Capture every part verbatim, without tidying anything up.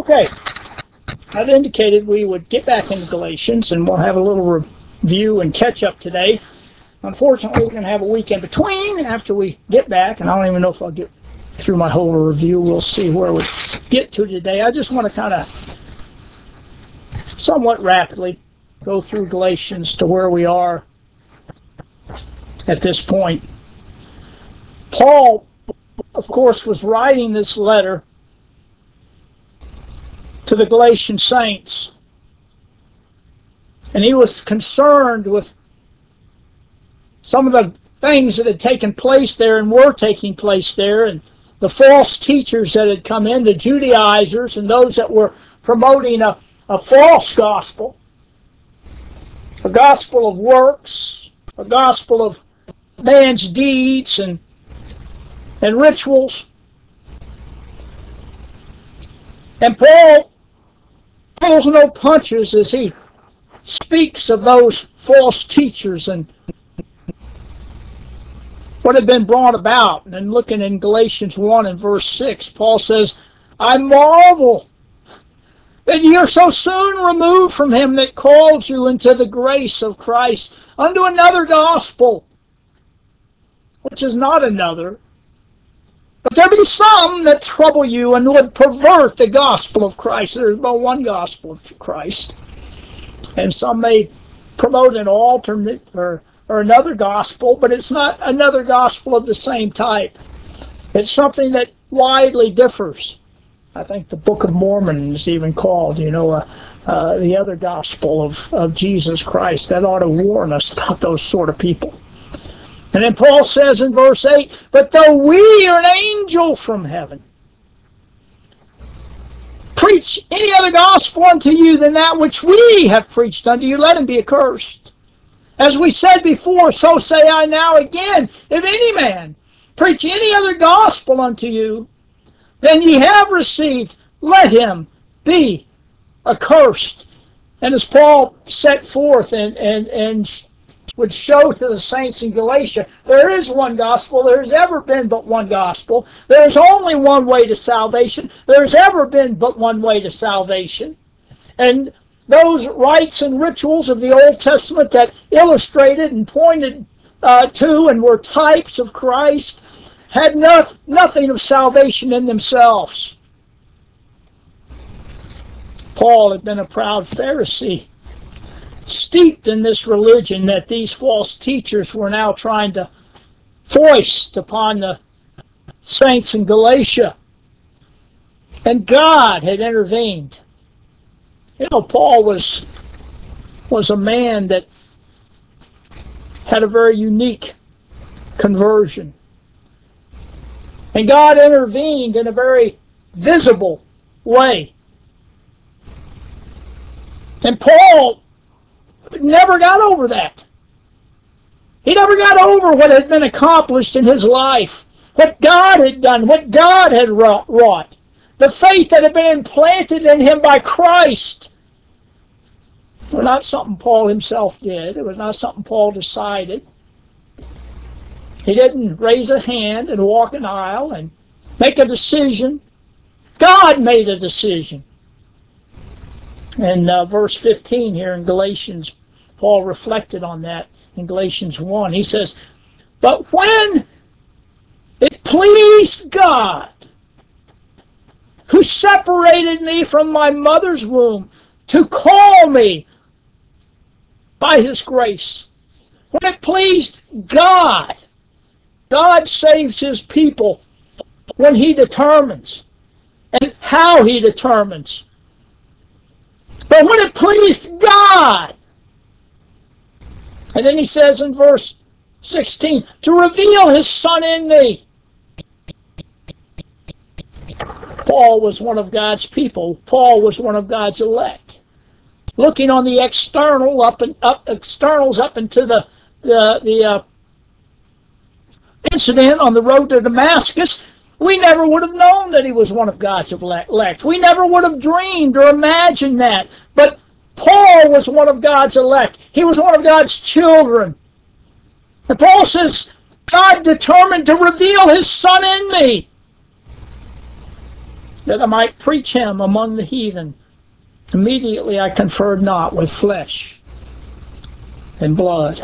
Okay, I've indicated we would get back into Galatians, and we'll have a little review and catch-up today. Unfortunately, we're going to have a week in between after we get back, and I don't even know if I'll get through my whole review. We'll see where we get to today. I just want to kind of somewhat rapidly go through Galatians to where we are at this point. Paul, of course, was writing this letter to the Galatian saints, and he was concerned with some of the things that had taken place there and were taking place there, and the false teachers that had come in, the Judaizers, and those that were promoting a, a false gospel, a gospel of works, a gospel of man's deeds and and rituals. And Paul pulls no punches as he speaks of those false teachers and what had been brought about. And then looking in Galatians one and verse six, Paul says, I marvel that ye are so soon removed from him that called you into the grace of Christ unto another gospel, which is not another. But there be some that trouble you and would pervert the gospel of Christ. There is but one gospel of Christ. And some may promote an alternate or, or another gospel, but it's not another gospel of the same type. It's something that widely differs. I think the Book of Mormon is even called, you know, uh, uh, the other gospel of, of Jesus Christ. That ought to warn us about those sort of people. And then Paul says in verse eight, but though we are an angel from heaven, preach any other gospel unto you than that which we have preached unto you, let him be accursed. As we said before, so say I now again, if any man preach any other gospel unto you than ye have received, let him be accursed. And as Paul set forth and, and, and would show to the saints in Galatia, there is one gospel. There's ever been but one gospel. There's only one way to salvation. There's ever been but one way to salvation. And those rites and rituals of the Old Testament that illustrated and pointed uh, to and were types of Christ had no, nothing of salvation in themselves. Paul had been a proud Pharisee, steeped in this religion that these false teachers were now trying to foist upon the saints in Galatia. And God had intervened. You know, Paul was, was a man that had a very unique conversion. And God intervened in a very visible way. And Paul never got over that. He never got over what had been accomplished in his life, what God had done, what God had wrought, the faith that had been implanted in him by Christ. It was not something Paul himself did. It was not something Paul decided. He didn't raise a hand and walk an aisle and make a decision. God made a decision. In uh, verse fifteen here in Galatians, Paul reflected on that in Galatians one. He says, but when it pleased God, who separated me from my mother's womb, to call me by his grace. When it pleased God, God saves his people when he determines and how he determines. But when it pleased God, and then he says in verse sixteen, to reveal his Son in me. Paul was one of God's people. Paul was one of God's elect. Looking on the external up and up externals up into the the, the uh, incident on the road to Damascus, we never would have known that he was one of God's elect. We never would have dreamed or imagined that. But Paul was one of God's elect. He was one of God's children. And Paul says, God determined to reveal his Son in me. that I might preach him among the heathen. Immediately I conferred not with flesh and blood.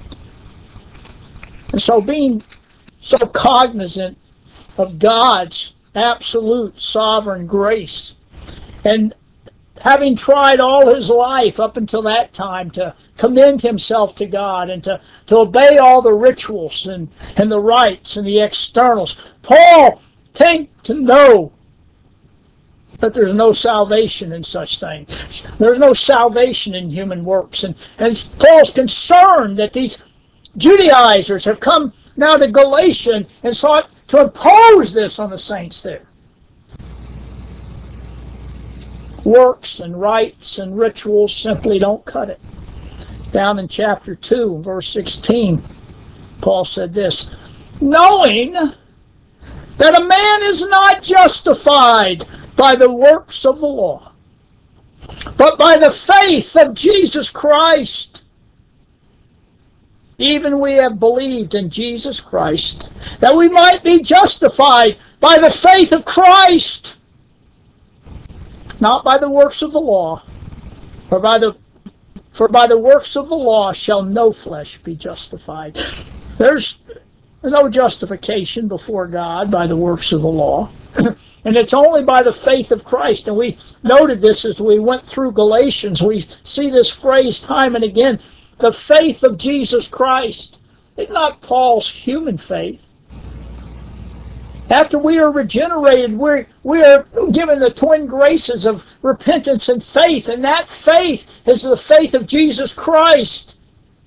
And so being so cognizant of God's absolute sovereign grace, and having tried all his life up until that time to commend himself to God and to, to obey all the rituals and, and the rites and the externals, Paul came to know that there's no salvation in such things. There's no salvation in human works. And, and Paul's concerned that these Judaizers have come now to Galatia and sought to impose this on the saints there. Works and rites and rituals simply don't cut it. Down in chapter two, verse sixteen, Paul said this, knowing that a man is not justified by the works of the law, but by the faith of Jesus Christ. Even we have believed in Jesus Christ, that we might be justified by the faith of Christ, not by the works of the law. For by the, for by the works of the law shall no flesh be justified. There's no justification before God by the works of the law. And it's only by the faith of Christ. And we noted this as we went through Galatians. We see this phrase time and again. The faith of Jesus Christ. It's not Paul's human faith. After we are regenerated, we're, we are given the twin graces of repentance and faith. And that faith is the faith of Jesus Christ.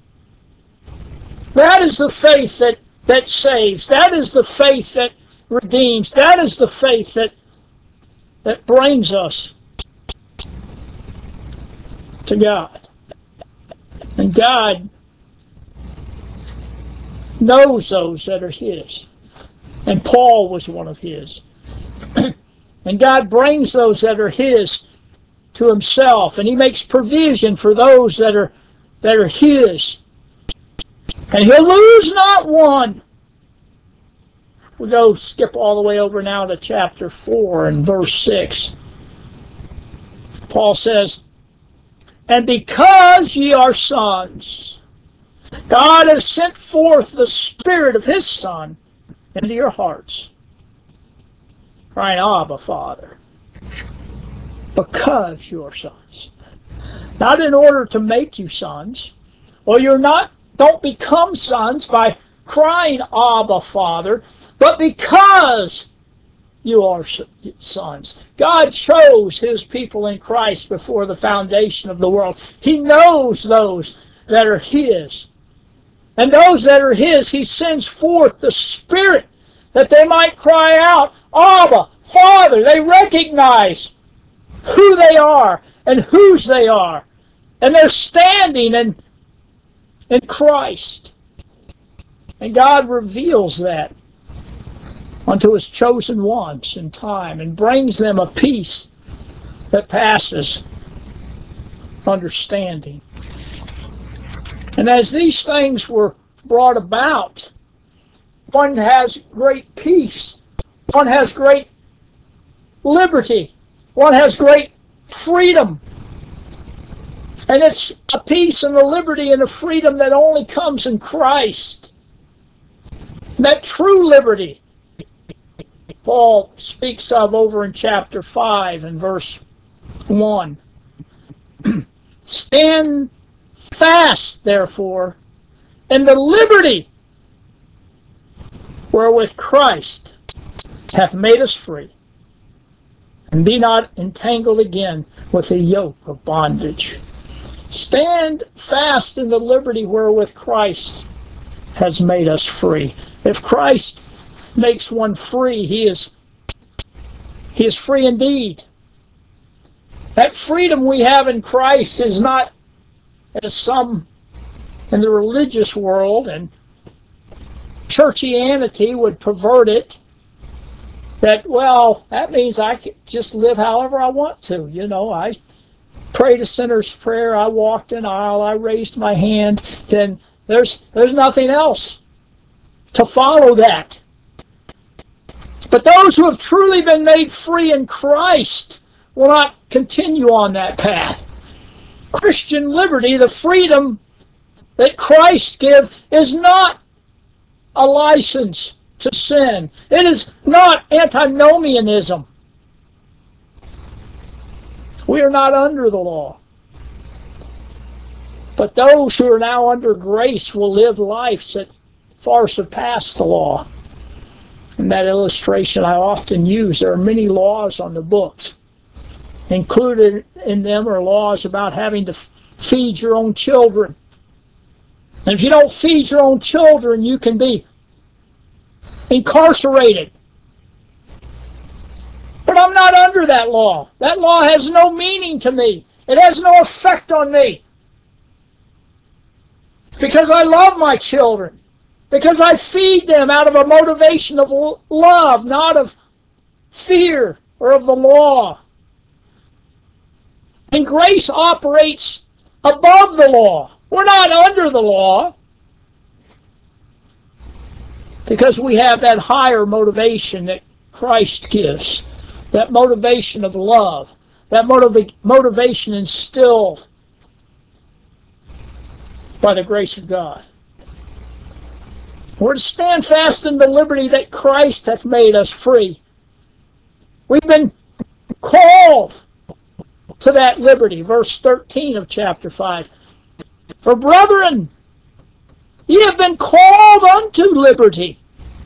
That is the faith that, that saves. That is the faith that redeems. That is the faith that, that brings us to God. And God knows those that are his. And Paul was one of his. And God brings those that are his to himself. And he makes provision for those that are, that are his. And he'll lose not one. We go skip all the way over now to chapter four and verse six. Paul says, and because ye are sons, God has sent forth the Spirit of his Son into your hearts, crying, Abba, Father. Because you are sons. Not in order to make you sons, or you're not, don't become sons by crying, Abba, Father, but because you are sons. God chose his people in Christ before the foundation of the world. He knows those that are his. And those that are his, he sends forth the Spirit that they might cry out, Abba, Father. They recognize who they are and whose they are. And they're standing in, in Christ. And God reveals that unto his chosen ones in time and brings them a peace that passes understanding. And as these things were brought about, one has great peace, one has great liberty, one has great freedom. And it's a peace and a liberty and a freedom that only comes in Christ. That true liberty Paul speaks of over in chapter five and verse one. Stand fast, therefore, in the liberty wherewith Christ hath made us free, and be not entangled again with the yoke of bondage. Stand fast in the liberty wherewith Christ has made us free. If Christ makes one free, he is, he is free indeed. That freedom we have in Christ is not, as some in the religious world and churchianity would pervert it, that, well, that means I can just live however I want to. You know, I prayed a sinner's prayer, I walked an aisle, I raised my hand, then there's, there's nothing else to follow that. But those who have truly been made free in Christ will not continue on that path. Christian liberty, the freedom that Christ gives, is not a license to sin. It is not antinomianism. We are not under the law. But those who are now under grace will live lives that far surpass the law. In that illustration I often use, there are many laws on the books. Included in them are laws about having to feed your own children. And if you don't feed your own children, you can be incarcerated. But I'm not under that law. That law has no meaning to me. It has no effect on me. Because I love my children. Because I feed them out of a motivation of love, not of fear or of the law. And grace operates above the law. We're not under the law. Because we have that higher motivation that Christ gives. That motivation of love. That motiva- motivation instilled by the grace of God. We're to stand fast in the liberty that Christ hath made us free. We've been called to that liberty. Verse thirteen of chapter five. For brethren, ye have been called unto liberty.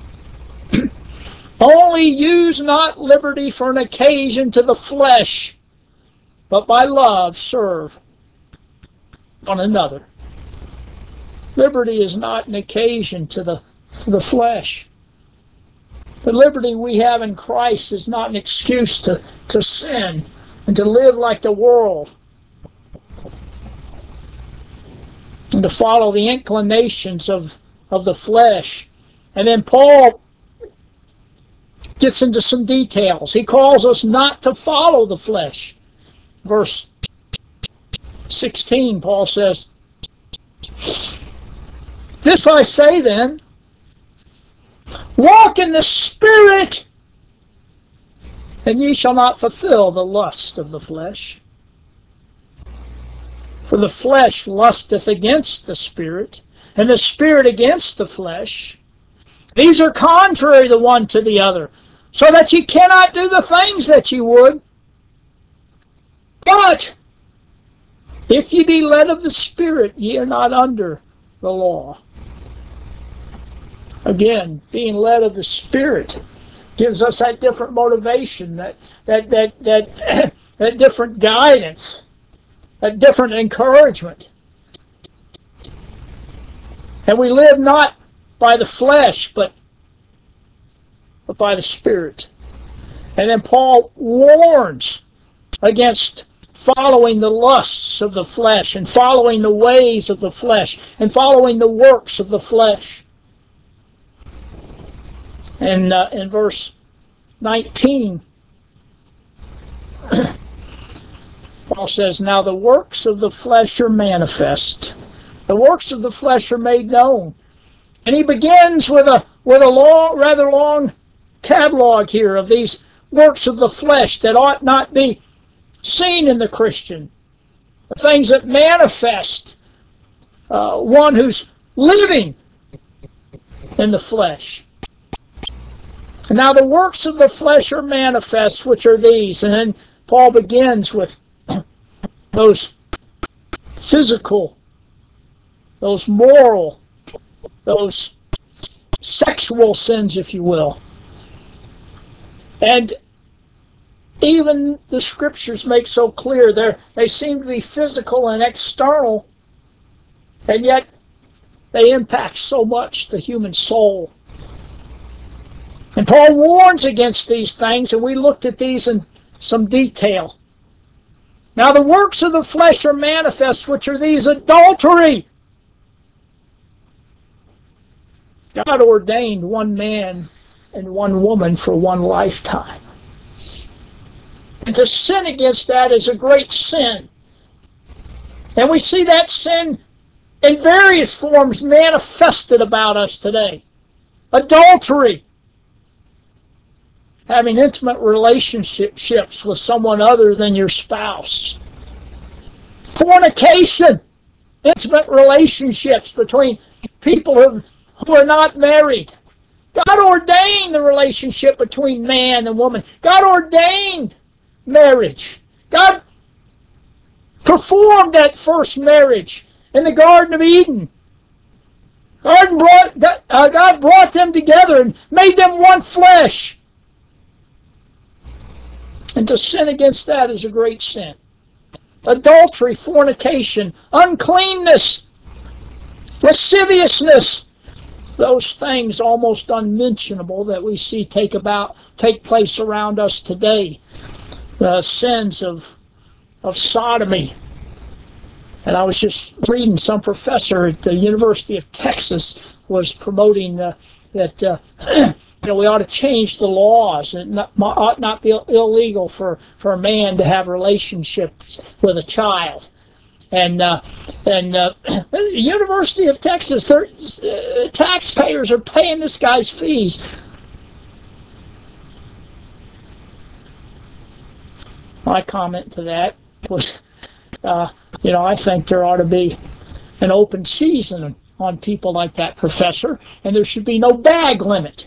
Only use not liberty for an occasion to the flesh, but by love serve one another. Liberty is not an occasion to the, to the flesh. The liberty we have in Christ is not an excuse to, to sin and to live like the world and to follow the inclinations of, of the flesh. And then Paul gets into some details. He calls us not to follow the flesh. Verse sixteen, Paul says, this I say then, walk in the Spirit, and ye shall not fulfill the lust of the flesh. For the flesh lusteth against the Spirit, and the Spirit against the flesh. These are contrary the one to the other, so that ye cannot do the things that ye would. But if ye be led of the Spirit, ye are not under the law. Again, being led of the Spirit gives us that different motivation, that that that that, that different guidance, that different encouragement. And we live not by the flesh, but, but by the Spirit. And then Paul warns against following the lusts of the flesh and following the ways of the flesh and following the works of the flesh. And uh, in verse nineteen, Paul says, now the works of the flesh are manifest. The works of the flesh are made known. And he begins with a with a long, rather long catalog here of these works of the flesh that ought not be seen in the Christian. The things that manifest uh, one who's living in the flesh. Now the works of the flesh are manifest, which are these. And then Paul begins with those physical, those moral, those sexual sins, if you will. And even the scriptures make so clear, they're, they seem to be physical and external, and yet they impact so much the human soul. And Paul warns against these things, and we looked at these in some detail. Now the works of the flesh are manifest, which are these: adultery. God ordained one man and one woman for one lifetime. And to sin against that is a great sin. And we see that sin in various forms manifested about us today. Adultery. having intimate relationships with someone other than your spouse. Fornication, intimate relationships between people who, who are not married. God ordained the relationship between man and woman. God ordained marriage. God performed that first marriage in the Garden of Eden. God brought, uh, God brought them together and made them one flesh. And to sin against that is a great sin. Adultery, fornication, uncleanness, lasciviousness, those things almost unmentionable that we see take about take place around us today. The sins of of sodomy. And I was just reading, some professor at the University of Texas was promoting uh, that uh, you know, we ought to change the laws. It not, ought not be illegal for, for a man to have relationships with a child. And uh, and uh, the University of Texas, uh, taxpayers are paying this guy's fees. My comment to that was, uh, you know, I think there ought to be an open season on people like that professor, and there should be no bag limit.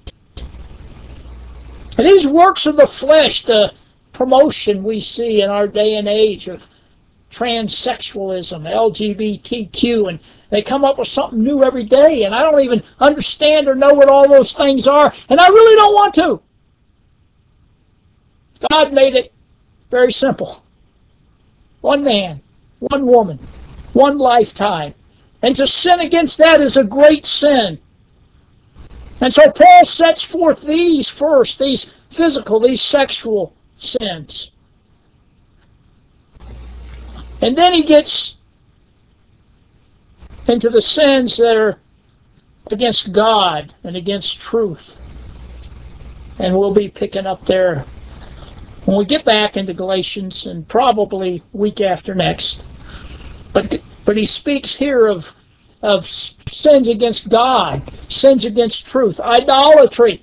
And these works of the flesh, the promotion we see in our day and age of transsexualism, L G B T Q, and they come up with something new every day, and I don't even understand or know what all those things are, and I really don't want to. God made it very simple. One man, one woman, one lifetime. And to sin against that is a great sin. And so Paul sets forth these first, these physical, these sexual sins. And then he gets into the sins that are against God and against truth. And we'll be picking up there when we get back into Galatians, and probably week after next. But but he speaks here of, of sins against God, sins against truth, idolatry,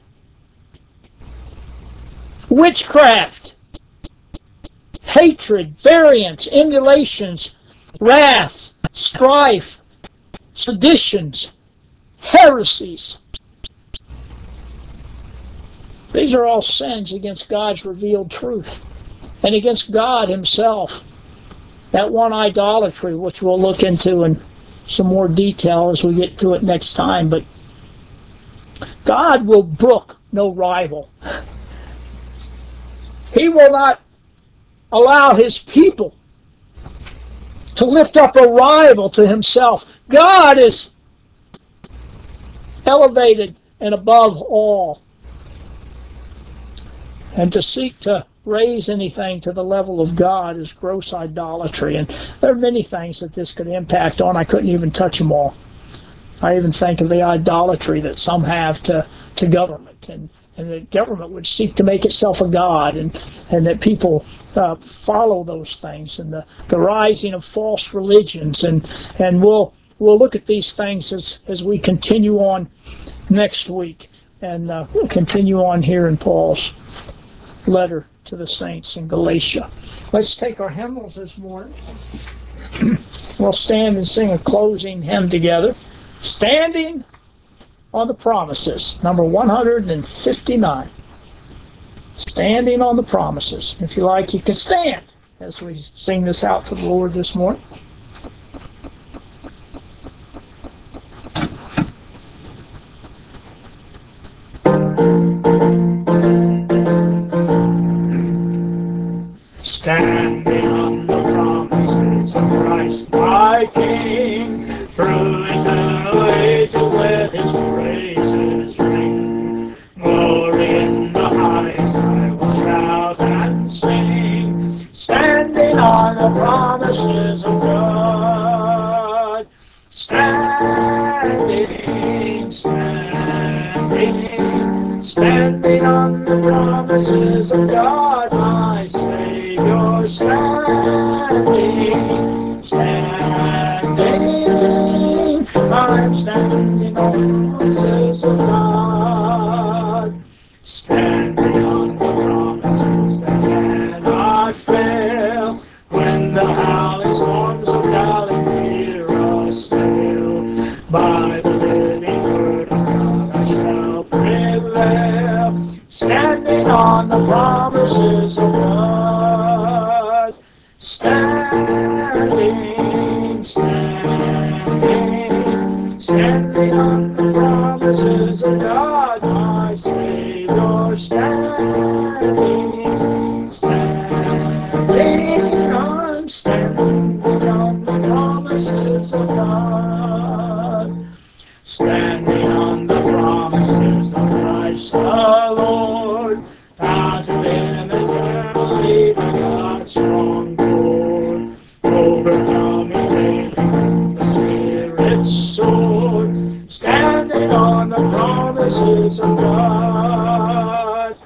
witchcraft, hatred, variance, emulations, wrath, strife, seditions, heresies. These are all sins against God's revealed truth and against God himself. That one idolatry, which we'll look into in some more detail as we get to it next time, but God will brook no rival. He will not allow his people to lift up a rival to himself. God is elevated and above all. And to seek to raise anything to the level of God is gross idolatry. And there are many things that this could impact on. I couldn't even touch them all. I even think of the idolatry that some have to, to government, and, and that government would seek to make itself a god, and, and that people uh, follow those things, and the, the rising of false religions. And, and we'll, we'll look at these things as, as we continue on next week. And uh, we'll continue on here in Paul's letter to the saints in Galatia. Let's take our hymnals this morning. We'll stand and sing a closing hymn together. Standing on the Promises, number one hundred fifty-nine. Standing on the Promises. If you like, you can stand as we sing this out to the Lord this morning. Standing on the promises of Christ my King, through eternal ages let his praises ring. Glory in the highest I will shout and sing, standing on the promises of God. Standing, standing, standing on the promises of God, my Savior, standing, standing, I'm standing on the promises of God, standing promises of God. Standing, standing, standing on the promises of God, my Savior. Standing, standing, I'm standing on the promises of God. Standing on the promises of Christ the Lord, bound to him eternally by God's strong cord, overcoming daily with the Spirit's sword. Standing on the promises of God.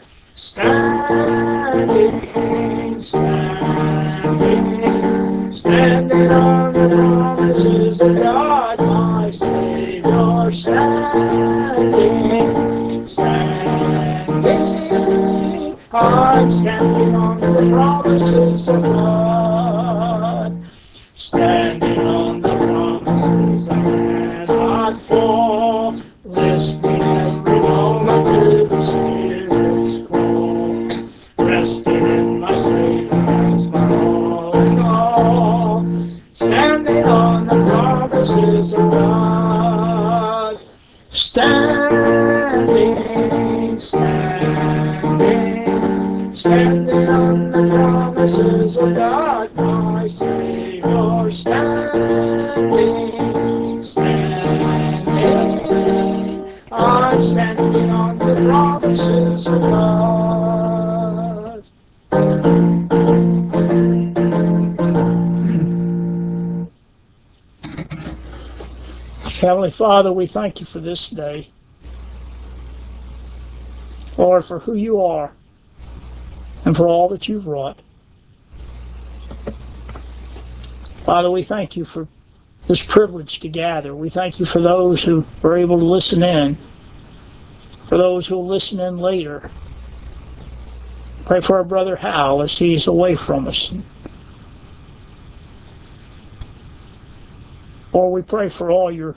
Standing, standing, standing on the promises of God, my Savior. Standing, standing, I'm standing on the promises of God. Standing on the promises I cannot fall, listening every moment to the Spirit's call, resting in my Savior as my all in all. Standing on the promises of God. Standing, standing, standing on the promises of God, my Savior. Standing, standing, I'm standing on the promises of God. Heavenly Father, we thank you for this day. Lord, for who you are and for all that you've wrought. Father, we thank you for this privilege to gather. We thank you for those who are able to listen in, for those who will listen in later. Pray for our brother Hal as he's away from us. Lord, we pray for all your,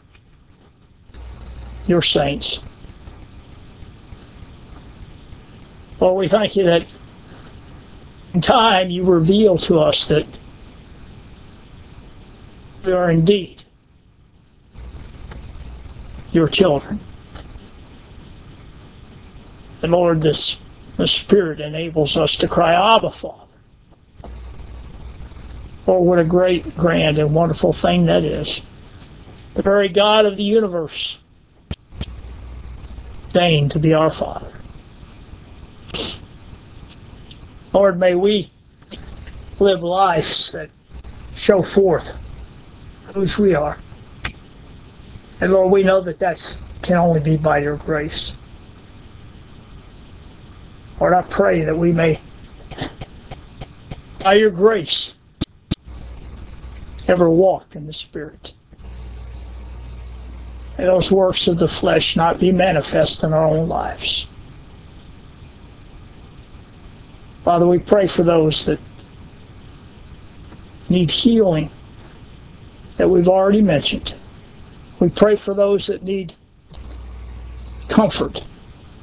your saints. Lord, we thank you that in time you reveal to us that we are indeed your children. And Lord, this the Spirit enables us to cry, Abba, Father. Oh, what a great, grand, and wonderful thing that is. The very God of the universe deigned to be our Father. Lord, may we live lives that show forth whose we are. And Lord, we know that that can only be by your grace. Lord, I pray that we may, by your grace, ever walk in the Spirit. And those works of the flesh not be manifest in our own lives. Father, we pray for those that need healing that we've already mentioned. We pray for those that need comfort.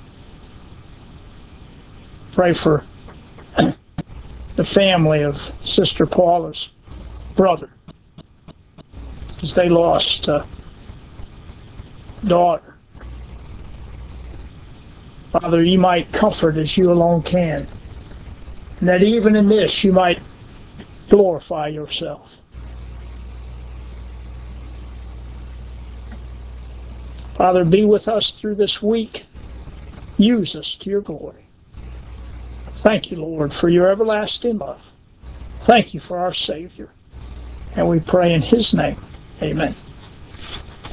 Pray for the family of Sister Paula's brother as they lost a daughter. Father, you might comfort as you alone can. And that even in this you might glorify yourself. Father, be with us through this week. Use us to your glory. Thank you, Lord, for your everlasting love. Thank you for our Savior. And we pray in his name. Amen.